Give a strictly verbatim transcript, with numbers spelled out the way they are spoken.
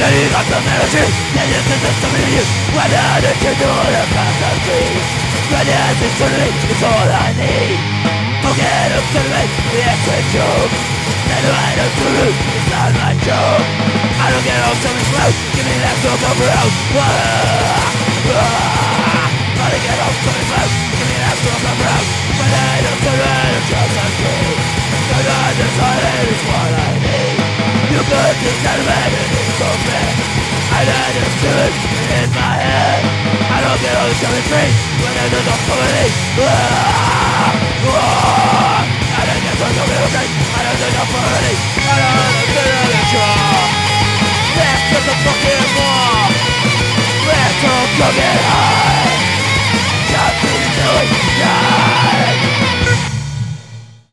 you got the energy, yeah, this is the story of you. When I had to do all the fantasy, when the answer to me is all I need. Forget up to me, it's a joke. Then I don't do it, it's not my joke. I don't get off something slow, give me that smoke over out. I don't get off something slow, give me that smoke over out. When I don't do it, it's just a dream. When I decide it's what I need. You could just tell me anything for me. I understood in my head. I don't get all the coming free when there's no quality. I don't get all the music. I don't get no quality. I don't get all the control. Let's get the fucking war. Let's go get high.